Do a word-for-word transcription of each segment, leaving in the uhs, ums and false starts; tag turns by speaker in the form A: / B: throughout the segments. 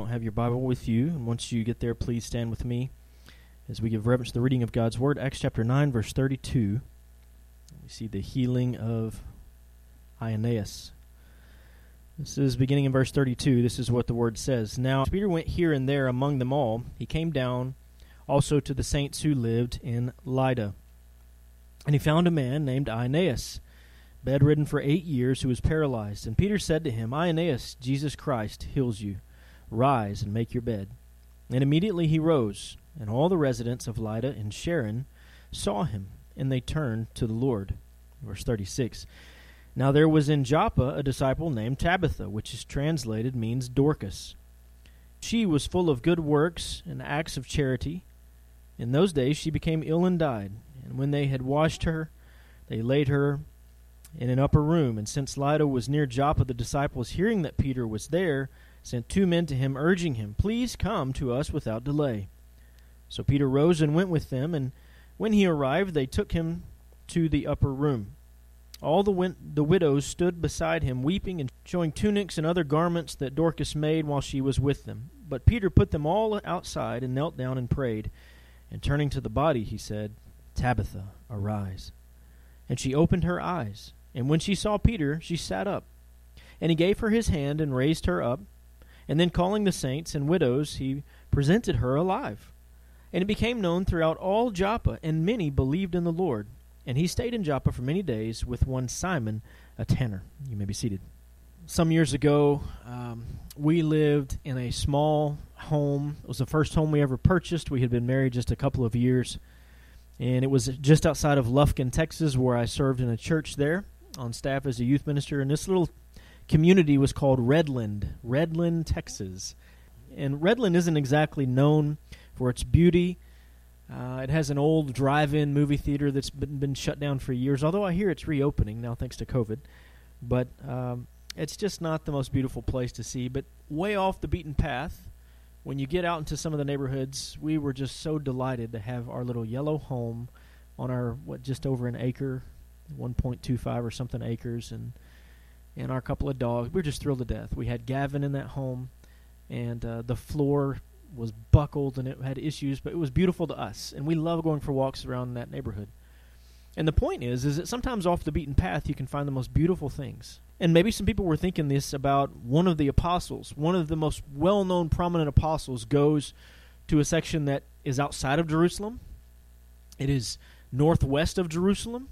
A: have your Bible with you, and once you get there, please stand with me as we give reverence to the reading of God's Word. Acts chapter nine, verse thirty-two. We see the healing of Aeneas. This is beginning in verse thirty-two. This is what the Word says. Now, as Peter went here and there among them all, he came down also to the saints who lived in Lydda. And he found a man named Aeneas, bedridden for eight years, who was paralyzed. And Peter said to him, Aeneas, Jesus Christ heals you. Rise and make your bed. And immediately he rose, and all the residents of Lydda and Sharon saw him, and they turned to the Lord. Verse thirty-six. Now there was in Joppa a disciple named Tabitha, which is translated means Dorcas. She was full of good works and acts of charity. In those days she became ill and died. And when they had washed her, they laid her in an upper room. And since Lydda was near Joppa, the disciples, hearing that Peter was there, sent two men to him, urging him, Please come to us without delay. So Peter rose and went with them, and when he arrived, they took him to the upper room. All the, win- the widows stood beside him, weeping and showing tunics and other garments that Dorcas made while she was with them. But Peter put them all outside and knelt down and prayed. And turning to the body, he said, Tabitha, arise. And she opened her eyes. And when she saw Peter, she sat up. And he gave her his hand and raised her up. And then calling the saints and widows, he presented her alive. And it became known throughout all Joppa, and many believed in the Lord. And he stayed in Joppa for many days with one Simon, a tanner. You may be seated. Some years ago, um, we lived in a small home. It was the first home we ever purchased. We had been married just a couple of years. And it was just outside of Lufkin, Texas, where I served in a church there on staff as a youth minister. And this little community was called Redland, Redland, Texas. And Redland isn't exactly known for its beauty. Uh, it has an old drive-in movie theater that's been, been shut down for years, although I hear it's reopening now thanks to COVID. But um, it's just not the most beautiful place to see. But way off the beaten path, when you get out into some of the neighborhoods, we were just so delighted to have our little yellow home on our, what, just over an acre, one point two five or something acres, and and our couple of dogs. We were just thrilled to death. We had Gavin in that home, and uh, the floor was buckled, and it had issues, but it was beautiful to us, and we love going for walks around that neighborhood. And the point is, is that sometimes off the beaten path, you can find the most beautiful things. And maybe some people were thinking this about one of the apostles. One of the most well-known, prominent apostles goes to a section that is outside of Jerusalem. It is northwest of Jerusalem.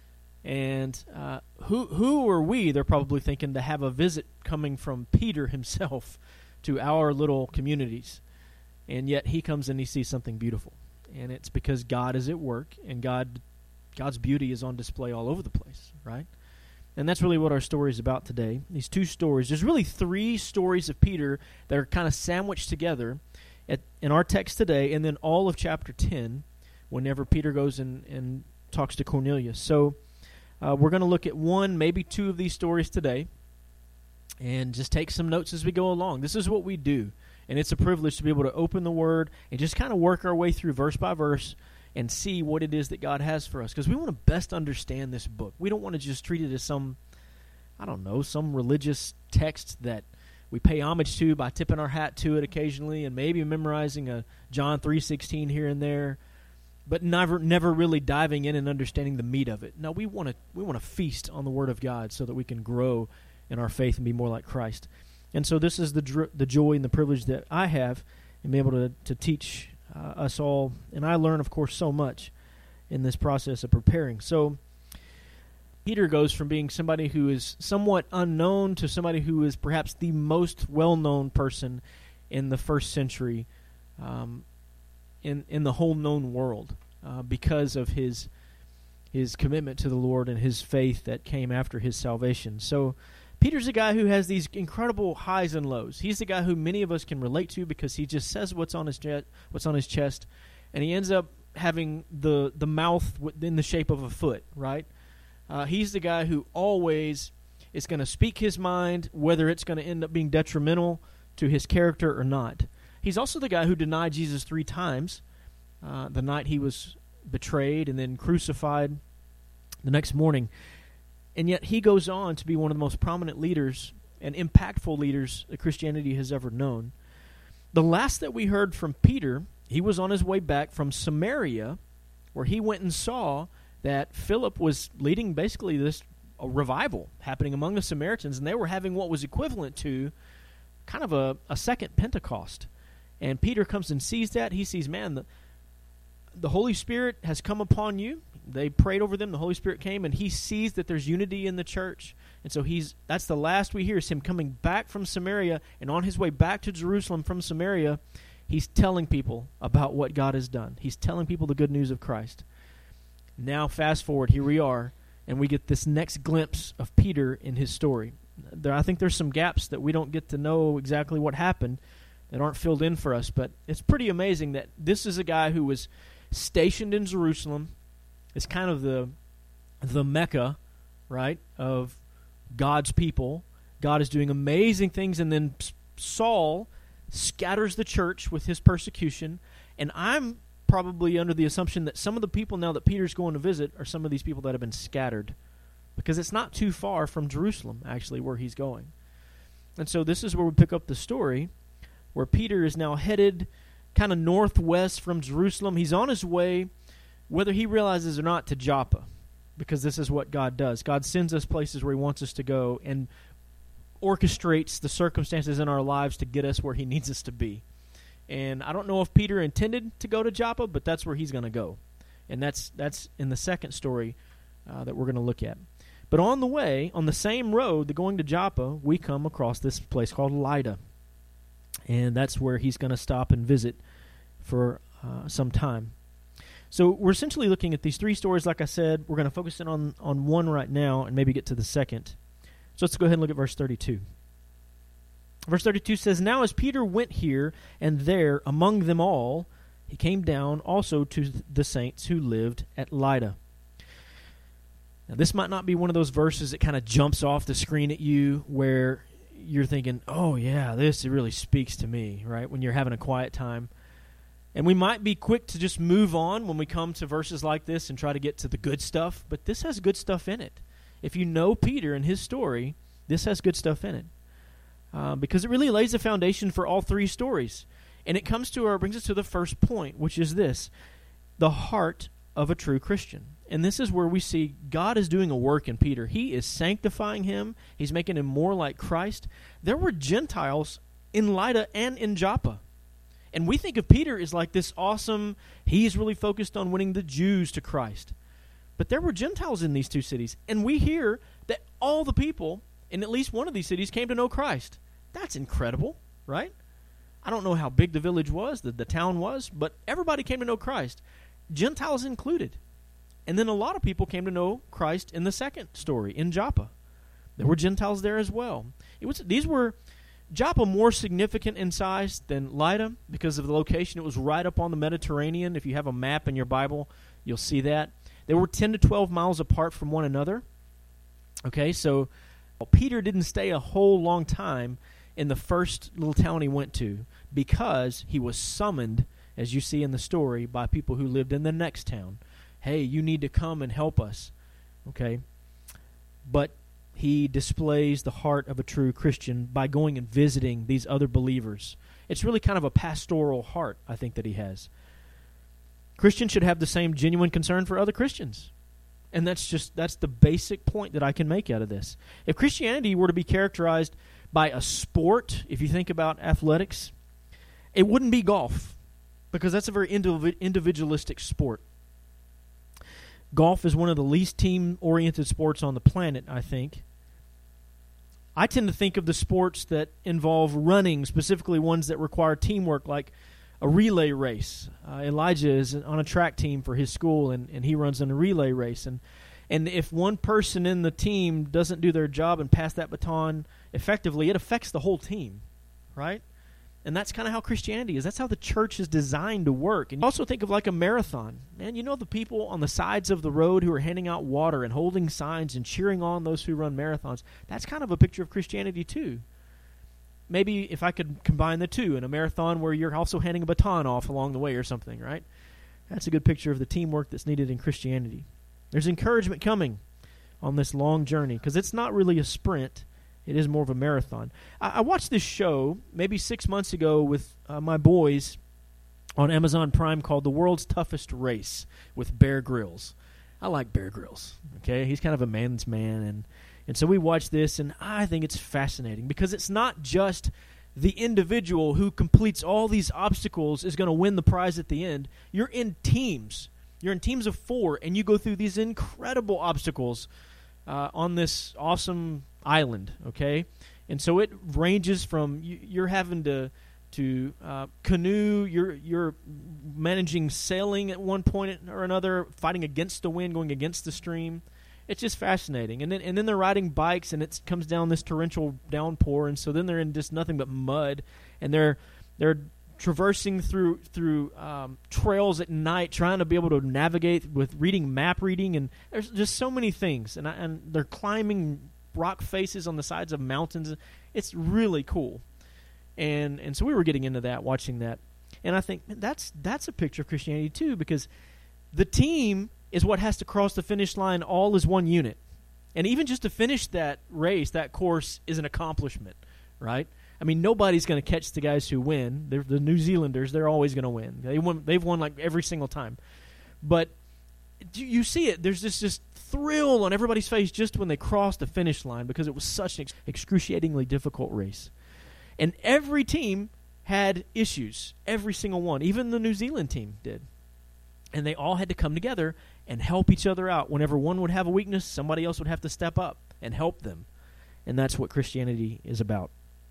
A: And uh, who who are we, they're probably thinking, to have a visit coming from Peter himself to our little communities. And yet he comes and he sees something beautiful. And it's because God is at work, and God God's beauty is on display all over the place, right? And that's really what our story is about today. These two stories. There's really three stories of Peter that are kind of sandwiched together at, in our text today, and then all of chapter ten, whenever Peter goes and, and talks to Cornelius. So uh, we're going to look at one, maybe two of these stories today, and just take some notes as we go along. This is what we do, and it's a privilege to be able to open the Word and just kind of work our way through verse by verse and see what it is that God has for us, because we want to best understand this book. We don't want to just treat it as some, I don't know, some religious text that we pay homage to by tipping our hat to it occasionally and maybe memorizing a John three sixteen here and there, but never never really diving in and understanding the meat of it. No, we want to we want to feast on the Word of God so that we can grow in our faith and be more like Christ. And so this is the dr- the joy and the privilege that I have in being able to, to teach Uh, us all, and I learn, of course, so much in this process of preparing. So Peter goes from being somebody who is somewhat unknown to somebody who is perhaps the most well-known person in the first century, um, in in the whole known world, uh, because of his his commitment to the Lord and his faith that came after his salvation. So Peter's a guy who has these incredible highs and lows. He's the guy who many of us can relate to because he just says what's on his jet, what's on his chest, and he ends up having the the mouth in the shape of a foot, right? Uh, he's the guy who always is going to speak his mind, whether it's going to end up being detrimental to his character or not. He's also the guy who denied Jesus three times, uh, the night he was betrayed and then crucified the next morning. And yet he goes on to be one of the most prominent leaders and impactful leaders that Christianity has ever known. The last that we heard from Peter, he was on his way back from Samaria, where he went and saw that Philip was leading basically this a revival happening among the Samaritans, and they were having what was equivalent to kind of a, a second Pentecost. And Peter comes and sees that. He sees, man, the, the Holy Spirit has come upon you. They prayed over them. The Holy Spirit came, and he sees that there's unity in the church. And so he's that's the last we hear is him coming back from Samaria, and on his way back to Jerusalem from Samaria, he's telling people about what God has done. He's telling people the good news of Christ. Now, fast forward, here we are, and we get this next glimpse of Peter in his story. There, I think there's some gaps that we don't get to know exactly what happened that aren't filled in for us, but it's pretty amazing that this is a guy who was stationed in Jerusalem. It's kind of the the Mecca, right, of God's people. God is doing amazing things, and then Saul scatters the church with his persecution, and I'm probably under the assumption that some of the people now that Peter's going to visit are some of these people that have been scattered, because it's not too far from Jerusalem, actually, where he's going. And so this is where we pick up the story, where Peter is now headed kind of northwest from Jerusalem. He's on his way, whether he realizes or not, to Joppa, because this is what God does. God sends us places where he wants us to go and orchestrates the circumstances in our lives to get us where he needs us to be. And I don't know if Peter intended to go to Joppa, but that's where he's going to go. And that's that's in the second story uh, that we're going to look at. But on the way, on the same road, the going to Joppa, we come across this place called Lydda. And that's where he's going to stop and visit for uh, some time. So we're essentially looking at these three stories. Like I said, we're going to focus in on, on one right now and maybe get to the second. So let's go ahead and look at verse thirty-two. Verse thirty-two says, "Now as Peter went here and there among them all, he came down also to the saints who lived at Lydda." Now this might not be one of those verses that kind of jumps off the screen at you where you're thinking, oh yeah, this really speaks to me, right, when you're having a quiet time. And we might be quick to just move on when we come to verses like this and try to get to the good stuff, but this has good stuff in it. If you know Peter and his story, this has good stuff in it. Uh, because it really lays the foundation for all three stories. And it comes to, or brings us to the first point, which is this: the heart of a true Christian. And this is where we see God is doing a work in Peter. He is sanctifying him. He's making him more like Christ. There were Gentiles in Lydda and in Joppa. And we think of Peter as like this awesome, he's really focused on winning the Jews to Christ. But there were Gentiles in these two cities. And we hear that all the people in at least one of these cities came to know Christ. That's incredible, right? I don't know how big the village was, the, the town was, but everybody came to know Christ, Gentiles included. And then a lot of people came to know Christ in the second story, in Joppa. There were Gentiles there as well. It was These were, Joppa more significant in size than Lydda because of the location. It was right up on the Mediterranean. If you have a map in your Bible, you'll see that. They were ten to twelve miles apart from one another. Okay, so Peter didn't stay a whole long time in the first little town he went to because he was summoned, as you see in the story, by people who lived in the next town. Hey, you need to come and help us. Okay? But he displays the heart of a true Christian by going and visiting these other believers. It's really kind of a pastoral heart, I think, that he has. Christians should have the same genuine concern for other Christians. And that's just, that's the basic point that I can make out of this. If Christianity were to be characterized by a sport, if you think about athletics, it wouldn't be golf, because that's a very indiv- individualistic sport. Golf is one of the least team-oriented sports on the planet, I think. I tend to think of the sports that involve running, specifically ones that require teamwork, like a relay race. Uh, Elijah is on a track team for his school, and, and he runs in a relay race. And and if one person in the team doesn't do their job and pass that baton effectively, it affects the whole team, right? And that's kind of how Christianity is. That's how the church is designed to work. And you also think of like a marathon. Man, you know the people on the sides of the road who are handing out water and holding signs and cheering on those who run marathons. That's kind of a picture of Christianity too. Maybe if I could combine the two in a marathon where you're also handing a baton off along the way or something, right? That's a good picture of the teamwork that's needed in Christianity. There's encouragement coming on this long journey because it's not really a sprint. It is more of a marathon. I, I watched this show maybe six months ago with uh, my boys on Amazon Prime called The World's Toughest Race with Bear Grylls. I like Bear Grylls, okay? He's kind of a man's man, and, and so we watched this, and I think it's fascinating because it's not just the individual who completes all these obstacles is going to win the prize at the end. You're in teams. You're in teams of four, and you go through these incredible obstacles uh, on this awesome island, okay? And so it ranges from you, you're having to to uh, canoe, you're you're managing sailing at one point or another, fighting against the wind, going against the stream. It's just fascinating. And then and then they're riding bikes, and it comes down this torrential downpour, and so then they're in just nothing but mud, and they're they're traversing through through um, trails at night, trying to be able to navigate with reading map reading, and there's just so many things. And I, and they're climbing rock faces on the sides of mountains. It's really cool. And and so we were getting into that, watching that, and I think man, that's that's a picture of Christianity too, because the team is what has to cross the finish line all as one unit, and even just to finish that race, that course is an accomplishment, right? I mean, nobody's going to catch the guys who win. They're the New Zealanders; they're always going to win. They won. They've won like every single time, but you see it. There's this just thrill on everybody's face just when they cross the finish line because it was such an ex- excruciatingly difficult race. And every team had issues, every single one. Even the New Zealand team did. And they all had to come together and help each other out. Whenever one would have a weakness, somebody else would have to step up and help them. And that's what Christianity is about.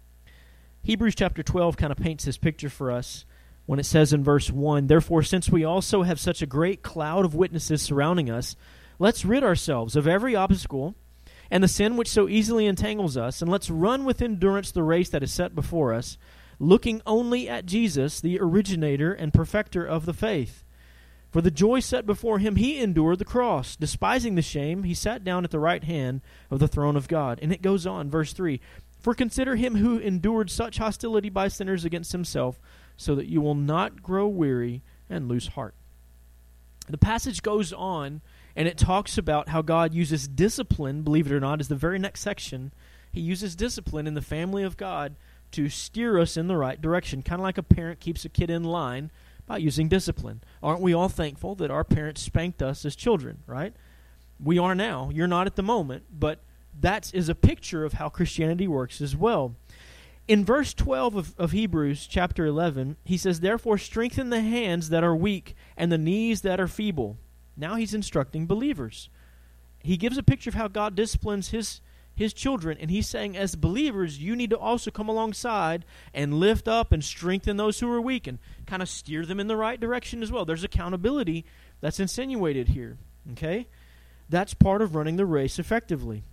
A: Hebrews chapter twelve kind of paints this picture for us when it says in verse one, "Therefore, since we also have such a great cloud of witnesses surrounding us, let's rid ourselves of every obstacle and the sin which so easily entangles us, and let's run with endurance the race that is set before us, looking only at Jesus, the originator and perfecter of the faith. For the joy set before him he endured the cross, despising the shame, he sat down at the right hand of the throne of God." And it goes on, verse three, "For consider him who endured such hostility by sinners against himself, so that you will not grow weary and lose heart." The passage goes on, and it talks about how God uses discipline, believe it or not, is the very next section. He uses discipline in the family of God to steer us in the right direction, kind of like a parent keeps a kid in line by using discipline. Aren't we all thankful that our parents spanked us as children, right? We are now. You're not at the moment, but that is a picture of how Christianity works as well. In verse twelve of, of Hebrews chapter eleven, he says, "Therefore strengthen the hands that are weak and the knees that are feeble." Now he's instructing believers. He gives a picture of how God disciplines his, his children, and he's saying, as believers, you need to also come alongside and lift up and strengthen those who are weak and kind of steer them in the right direction as well. There's accountability that's insinuated here, okay? That's part of running the race effectively.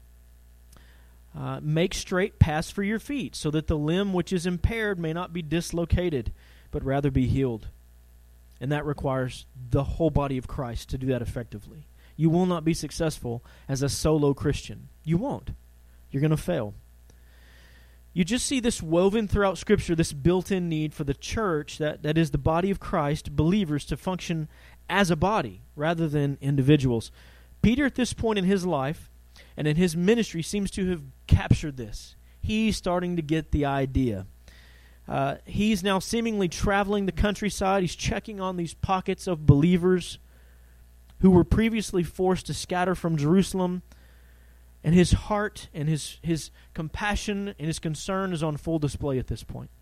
A: Uh, make straight paths for your feet, so that the limb which is impaired may not be dislocated, but rather be healed. And that requires the whole body of Christ to do that effectively. You will not be successful as a solo Christian. You won't. You're going to fail. You just see this woven throughout Scripture, this built-in need for the church, that, that is the body of Christ, believers, to function as a body rather than individuals. Peter, at this point in his life and in his ministry, seems to have captured this. He's starting to get the idea. Uh, he's now seemingly traveling the countryside. He's checking on these pockets of believers who were previously forced to scatter from Jerusalem. And his heart and his, his compassion and his concern is on full display at this point.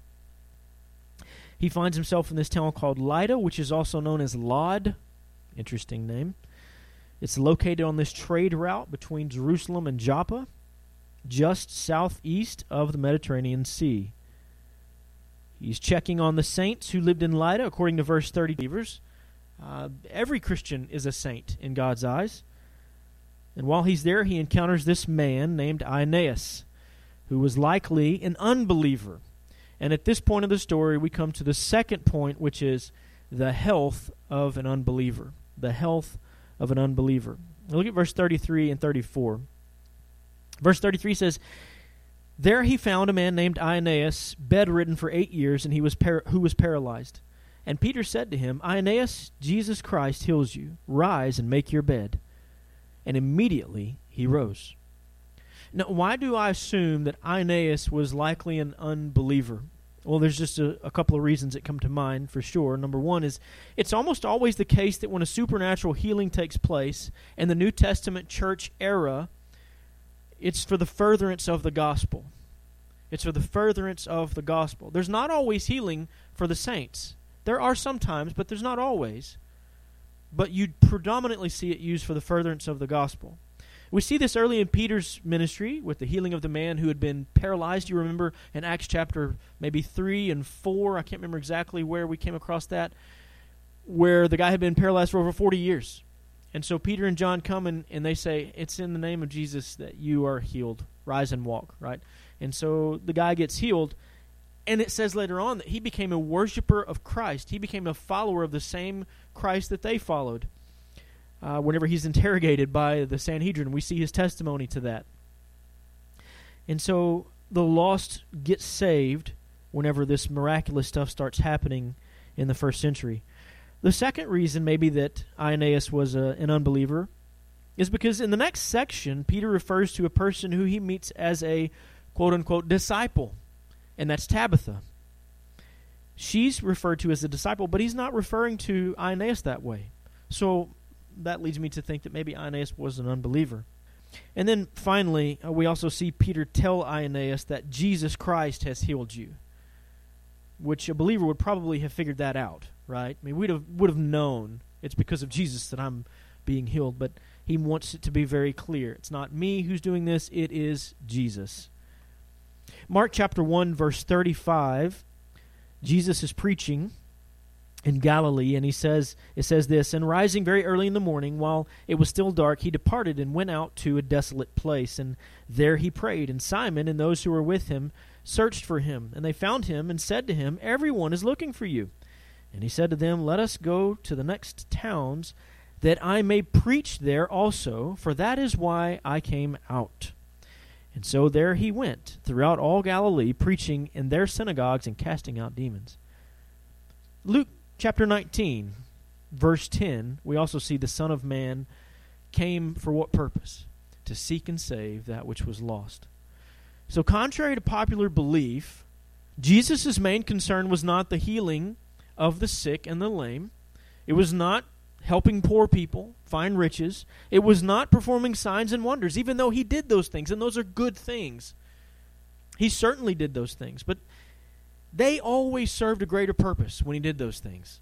A: He finds himself in this town called Lydda, which is also known as Lod. Interesting name. It's located on this trade route between Jerusalem and Joppa, just southeast of the Mediterranean Sea. He's checking on the saints who lived in Lydda, according to verse thirty. Believers, uh, every Christian is a saint in God's eyes. And while he's there, he encounters this man named Aeneas, who was likely an unbeliever. And at this point of the story, we come to the second point, which is the health of an unbeliever. The health of an unbeliever. Look at verse thirty-three and thirty-four. Verse thirty-three says, "There he found a man named Aeneas, bedridden for eight years, and he was par- who was paralyzed. And Peter said to him, 'Aeneas, Jesus Christ heals you. Rise and make your bed.' And immediately he rose." Now, why do I assume that Aeneas was likely an unbeliever? Well, there's just a, a couple of reasons that come to mind for sure. Number one is it's almost always the case that when a supernatural healing takes place in the New Testament church era, it's for the furtherance of the gospel. It's for the furtherance of the gospel. There's not always healing for the saints. There are sometimes, but there's not always. But you predominantly see it used for the furtherance of the gospel. We see this early in Peter's ministry with the healing of the man who had been paralyzed. You remember in Acts chapter maybe three and four, I can't remember exactly where we came across that, where the guy had been paralyzed for over forty years. And so Peter and John come and, and they say, it's in the name of Jesus that you are healed. Rise and walk, right? And so the guy gets healed. And it says later on that he became a worshiper of Christ. He became a follower of the same Christ that they followed. Uh, whenever he's interrogated by the Sanhedrin, we see his testimony to that. And so the lost get saved whenever this miraculous stuff starts happening in the first century. The second reason maybe that Aeneas was a, an unbeliever is because in the next section, Peter refers to a person who he meets as a quote-unquote disciple, and that's Tabitha. She's referred to as a disciple, but he's not referring to Aeneas that way. So that leads me to think that maybe Aeneas was an unbeliever. And then finally, uh, we also see Peter tell Aeneas that Jesus Christ has healed you, which a believer would probably have figured that out, right? I mean, we'd have would have known it's because of Jesus that I'm being healed, but he wants it to be very clear. It's not me who's doing this, it is Jesus. Mark chapter one, verse thirty-five, Jesus is preaching in Galilee, and he says, it says this, and rising very early in the morning, while it was still dark, he departed and went out to a desolate place, and there he prayed. And Simon and those who were with him searched for him, and they found him and said to him, everyone is looking for you. And he said to them, let us go to the next towns, that I may preach there also, for that is why I came out. And so there he went throughout all Galilee, preaching in their synagogues and casting out demons. Luke chapter nineteen, verse ten, we also see the Son of Man came for what purpose? To seek and save that which was lost. So contrary to popular belief, Jesus' main concern was not the healing of the sick and the lame. It was not helping poor people find riches. It was not performing signs and wonders, even though he did those things, and those are good things. He certainly did those things, but they always served a greater purpose when he did those things.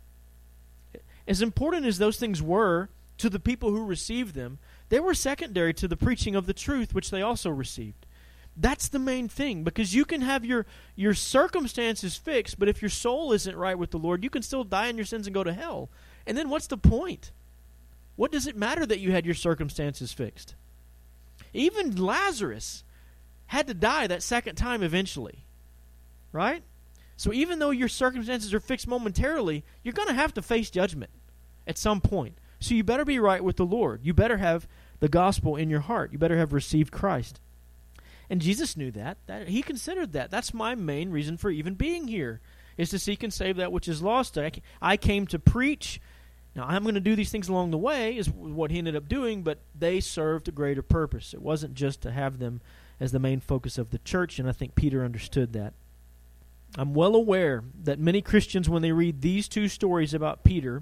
A: As important as those things were to the people who received them, they were secondary to the preaching of the truth, which they also received. That's the main thing, because you can have your, your circumstances fixed, but if your soul isn't right with the Lord, you can still die in your sins and go to hell. And then what's the point? What does it matter that you had your circumstances fixed? Even Lazarus had to die that second time eventually, right? So even though your circumstances are fixed momentarily, you're going to have to face judgment at some point. So you better be right with the Lord. You better have the gospel in your heart. You better have received Christ. And Jesus knew that. that. He considered that. That's my main reason for even being here, is to seek and save that which is lost. I, I came to preach. Now, I'm going to do these things along the way, is what he ended up doing, but they served a greater purpose. It wasn't just to have them as the main focus of the church, and I think Peter understood that. I'm well aware that many Christians, when they read these two stories about Peter,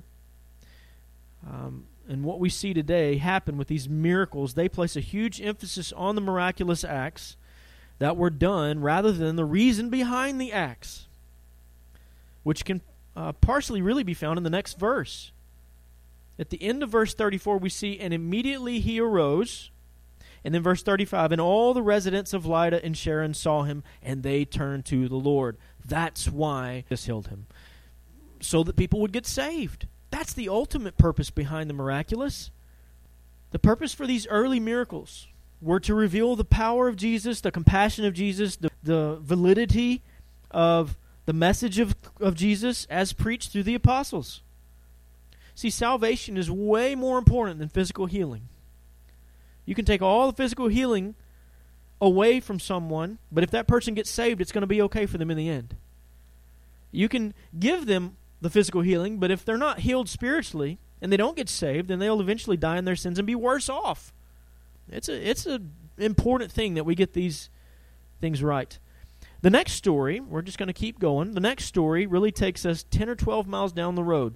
A: um, and what we see today happen with these miracles, they place a huge emphasis on the miraculous acts that were done rather than the reason behind the acts, which can uh, partially really be found in the next verse. At the end of verse thirty-four, we see, and immediately he arose. And then verse thirty-five, and all the residents of Lydda and Sharon saw him, and they turned to the Lord. That's why this healed him, so that people would get saved. That's the ultimate purpose behind the miraculous. The purpose for these early miracles were to reveal the power of Jesus, the compassion of Jesus, the, the validity of the message of, of Jesus as preached through the apostles. See, salvation is way more important than physical healing. You can take all the physical healing away from someone, but if that person gets saved, it's going to be okay for them in the end. You can give them the physical healing, but if they're not healed spiritually and they don't get saved, then they'll eventually die in their sins and be worse off. It's a it's a important thing that we get these things right. The next story, we're just going to keep going. The next story really takes us ten or twelve miles down the road.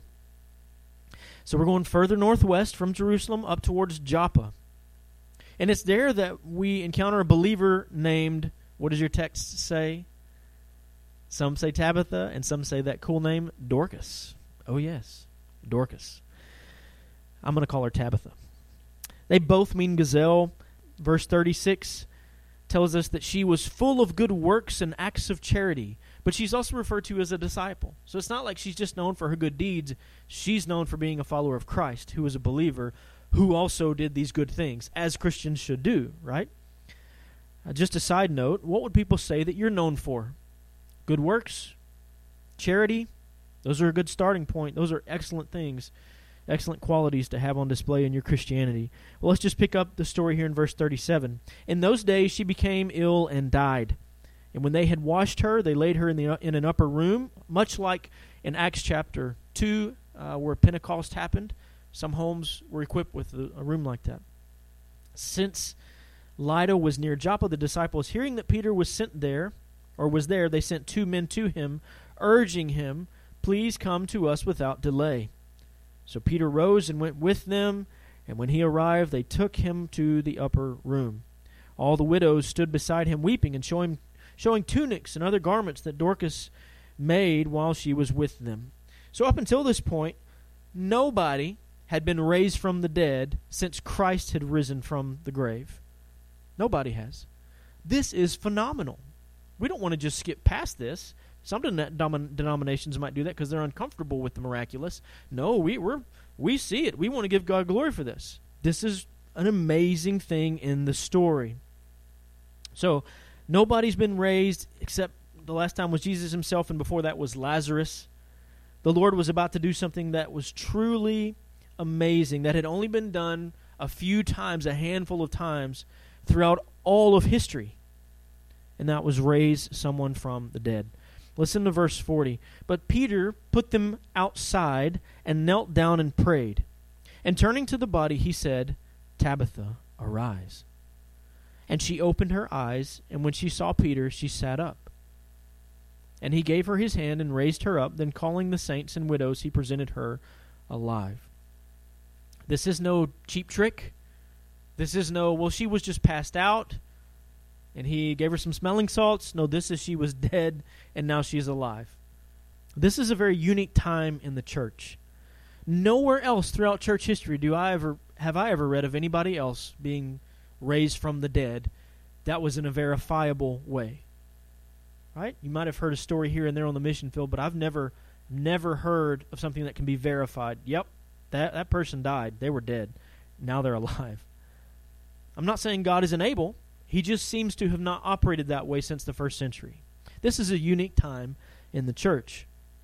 A: So we're going further northwest from Jerusalem up towards Joppa. And it's there that we encounter a believer named, what does your text say? Some say Tabitha, and some say that cool name, Dorcas. Oh yes, Dorcas. I'm going to call her Tabitha. They both mean gazelle. Verse thirty-six tells us that she was full of good works and acts of charity, but she's also referred to as a disciple. So it's not like she's just known for her good deeds. She's known for being a follower of Christ, who was a believer, who also did these good things, as Christians should do, right? Uh, just a side note, what would people say that you're known for? Good works? Charity? Those are a good starting point. Those are excellent things, excellent qualities to have on display in your Christianity. Well, let's just pick up the story here in verse thirty-seven. In those days she became ill and died. And when they had washed her, they laid her in the in an upper room, much like in Acts chapter two, uh, where Pentecost happened. Some homes were equipped with a, a room like that. Since Lydda was near Joppa, the disciples, hearing that Peter was sent there, or was there, they sent two men to him, urging him, "Please come to us without delay." So Peter rose and went with them, and when he arrived, they took him to the upper room. All the widows stood beside him weeping and showing, showing tunics and other garments that Dorcas made while she was with them. So up until this point, nobody had been raised from the dead since Christ had risen from the grave. Nobody has. This is phenomenal. We don't want to just skip past this. Some denom- denominations might do that because they're uncomfortable with the miraculous. No, we we're, we see it. We want to give God glory for this. This is an amazing thing in the story. So, nobody's been raised except the last time was Jesus himself, and before that was Lazarus. The Lord was about to do something that was truly amazing, that had only been done a few times, a handful of times, throughout all of history. And that was raise someone from the dead. Listen to verse forty. But Peter put them outside and knelt down and prayed. And turning to the body, he said, "Tabitha, arise." And she opened her eyes, and when she saw Peter, she sat up. And he gave her his hand and raised her up. Then calling the saints and widows, he presented her alive. This is no cheap trick. This is no, well, she was just passed out, and he gave her some smelling salts. No, this is she was dead, and now she's alive. This is a very unique time in the church. Nowhere else throughout church history do I ever have I ever read of anybody else being raised from the dead that was in a verifiable way. Right? You might have heard a story here and there on the mission field, but I've never never heard of something that can be verified. Yep, that, that person died. They were dead. Now they're alive. I'm not saying God isn't able. He just seems to have not operated that way since the first century. This is a unique time in the church.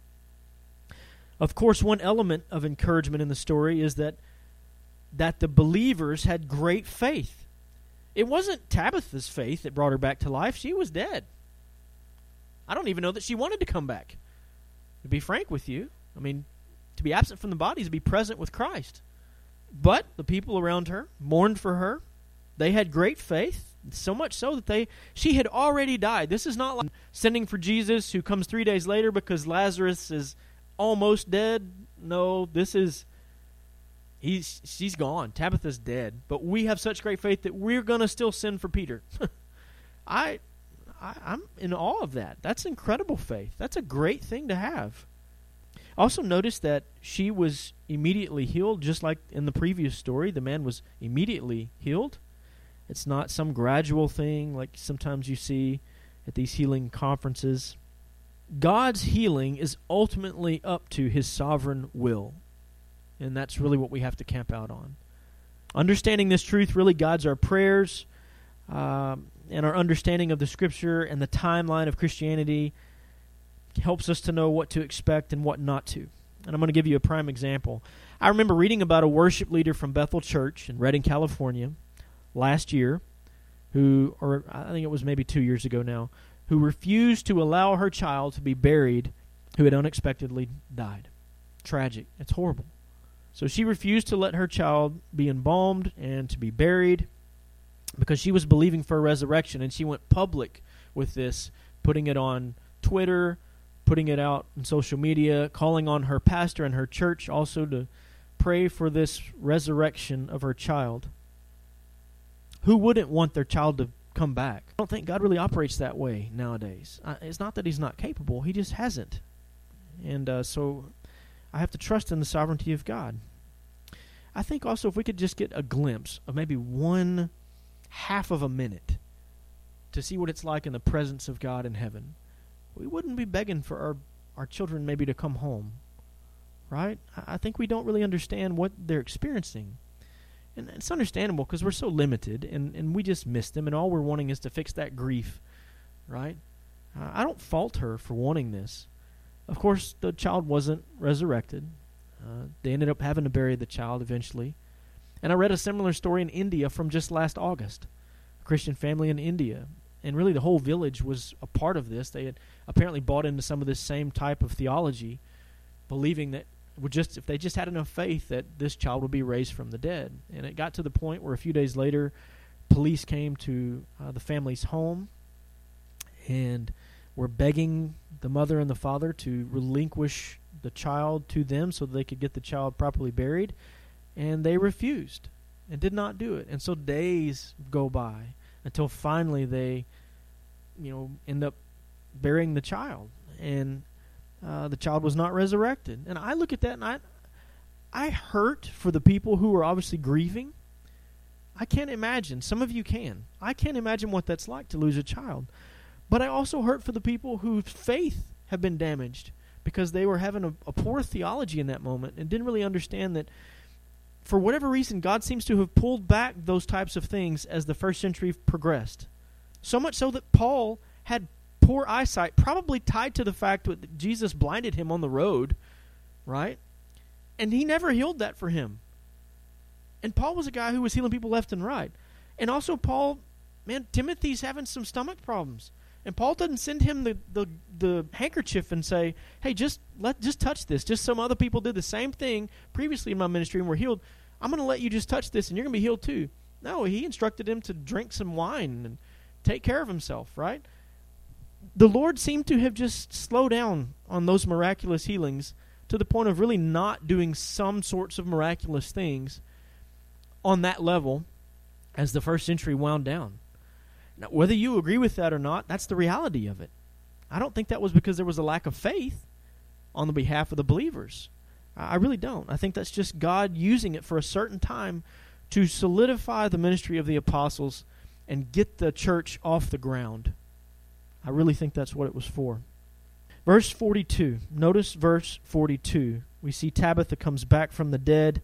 A: Of course, one element of encouragement in the story is that that the believers had great faith. It wasn't Tabitha's faith that brought her back to life. She was dead. I don't even know that she wanted to come back. To be frank with you, I mean, to be absent from the body is to be present with Christ. But the people around her mourned for her. They had great faith, so much so that they she had already died. This is not like sending for Jesus who comes three days later because Lazarus is almost dead. No, this is, he's she's gone. Tabitha's dead. But we have such great faith that we're going to still send for Peter. I, I, I'm in awe of that. That's incredible faith. That's a great thing to have. Also notice that she was immediately healed, just like in the previous story. The man was immediately healed. It's not some gradual thing like sometimes you see at these healing conferences. God's healing is ultimately up to his sovereign will. And that's really what we have to camp out on. Understanding this truth really guides our prayers um, and our understanding of the Scripture and the timeline of Christianity. Helps us to know what to expect and what not to. And I'm going to give you a prime example. I remember reading about a worship leader from Bethel Church in Redding, California, last year, who, or I think it was maybe two years ago now, who refused to allow her child to be buried who had unexpectedly died. Tragic. It's horrible. So she refused to let her child be embalmed and to be buried. because she was believing for a resurrection, and she went public with this, putting it on Twitter, putting it out on social media, calling on her pastor and her church also to pray for this resurrection of her child. Who wouldn't want their child to come back? I don't think God really operates that way nowadays. Uh, it's not that he's not capable, he just hasn't. And uh, so I have to trust in the sovereignty of God. I think also if we could just get a glimpse of maybe one half of a minute to see what it's like in the presence of God in heaven, we wouldn't be begging for our, our children maybe to come home, right? I, I think we don't really understand what they're experiencing. And it's understandable because we're so limited, and, and we just miss them, and all we're wanting is to fix that grief, right? Uh, I don't fault her for wanting this. Of course, the child wasn't resurrected. Uh, they ended up having to bury the child eventually. And I read a similar story in India from just last August. A Christian family in India. And really the whole village was a part of this. They had apparently bought into some of this same type of theology, believing that would just if they just had enough faith that this child would be raised from the dead. And it got to the point where a few days later, police came to uh, the family's home and were begging the mother and the father to relinquish the child to them so that they could get the child properly buried. And they refused and did not do it. And so days go by until finally they, you know, end up burying the child. And uh, the child was not resurrected. And I look at that and I, I hurt for the people who are obviously grieving. I can't imagine. Some of you can. I can't imagine what that's like to lose a child. But I also hurt for the people whose faith have been damaged because they were having a, a poor theology in that moment and didn't really understand that for whatever reason, God seems to have pulled back those types of things as the first century progressed. So much so that Paul had poor eyesight, probably tied to the fact that Jesus blinded him on the road, right? And he never healed that for him. And Paul was a guy who was healing people left and right. And also Paul, man, Timothy's having some stomach problems. And Paul doesn't send him the, the, the handkerchief and say, hey, just let just touch this. Just some other people did the same thing previously in my ministry and were healed. I'm going to let you just touch this and you're going to be healed too. No, he instructed him to drink some wine and take care of himself, right? The Lord seemed to have just slowed down on those miraculous healings to the point of really not doing some sorts of miraculous things on that level as the first century wound down. Now, whether you agree with that or not, that's the reality of it. I don't think that was because there was a lack of faith on the behalf of the believers. I really don't. I think that's just God using it for a certain time to solidify the ministry of the apostles and get the church off the ground. I really think that's what it was for. Verse forty-two. Notice verse forty-two. We see Tabitha comes back from the dead,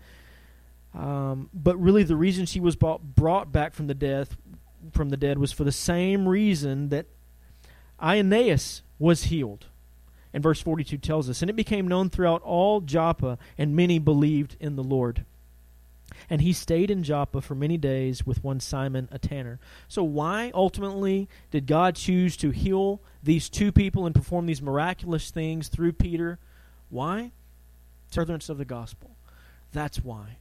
A: um, but really the reason she was brought, brought back from the death from the dead was for the same reason that Aeneas was healed. And verse forty-two tells us, and it became known throughout all Joppa, and many believed in the Lord. And he stayed in Joppa for many days with one Simon, a tanner. So why ultimately did God choose to heal these two people and perform these miraculous things through Peter? Why? Furtherance of the gospel. That's why.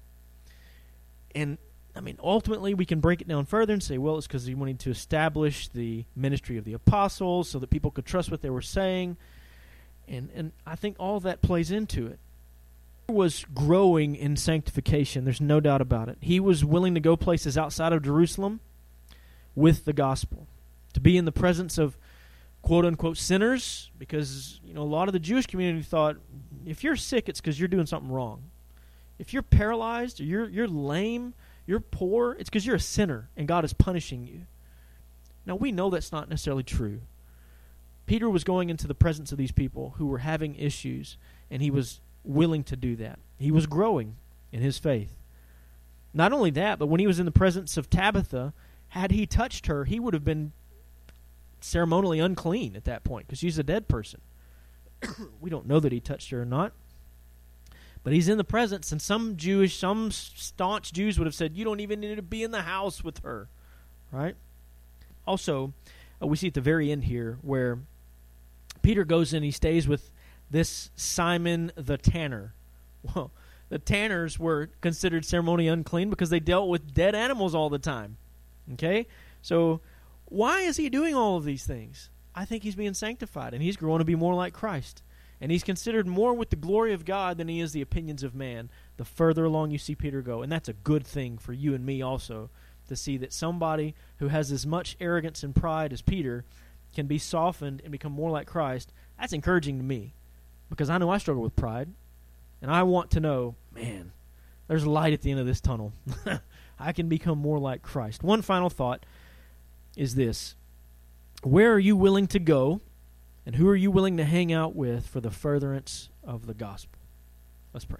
A: And I mean, ultimately, we can break it down further and say, well, it's because he wanted to establish the ministry of the apostles so that people could trust what they were saying. And and I think all that plays into it. He was growing in sanctification. There's no doubt about it. He was willing to go places outside of Jerusalem with the gospel, to be in the presence of quote-unquote sinners, because you know a lot of the Jewish community thought, if you're sick, it's because you're doing something wrong. If you're paralyzed or you're you're lame, you're poor, it's because you're a sinner and God is punishing you. Now, we know that's not necessarily true. Peter was going into the presence of these people who were having issues, and he was willing to do that. He was growing in his faith. Not only that, but when he was in the presence of Tabitha, had he touched her, he would have been ceremonially unclean at that point because she's a dead person. We don't know that he touched her or not. But he's in the presence, and some Jewish, some staunch Jews would have said, you don't even need to be in the house with her, right? Also, uh, we see at the very end here where Peter goes in, he stays with this Simon the tanner. Well, the tanners were considered ceremonially unclean because they dealt with dead animals all the time, Okay? So why is he doing all of these things? I think he's being sanctified, and he's growing to be more like Christ. And he's considered more with the glory of God than he is the opinions of man, the further along you see Peter go. And that's a good thing for you and me also, to see that somebody who has as much arrogance and pride as Peter can be softened and become more like Christ. That's encouraging to me, because I know I struggle with pride, and I want to know, man, there's light at the end of this tunnel. I can become more like Christ. One final thought is this. Where are you willing to go, and who are you willing to hang out with for the furtherance of the gospel? Let's pray.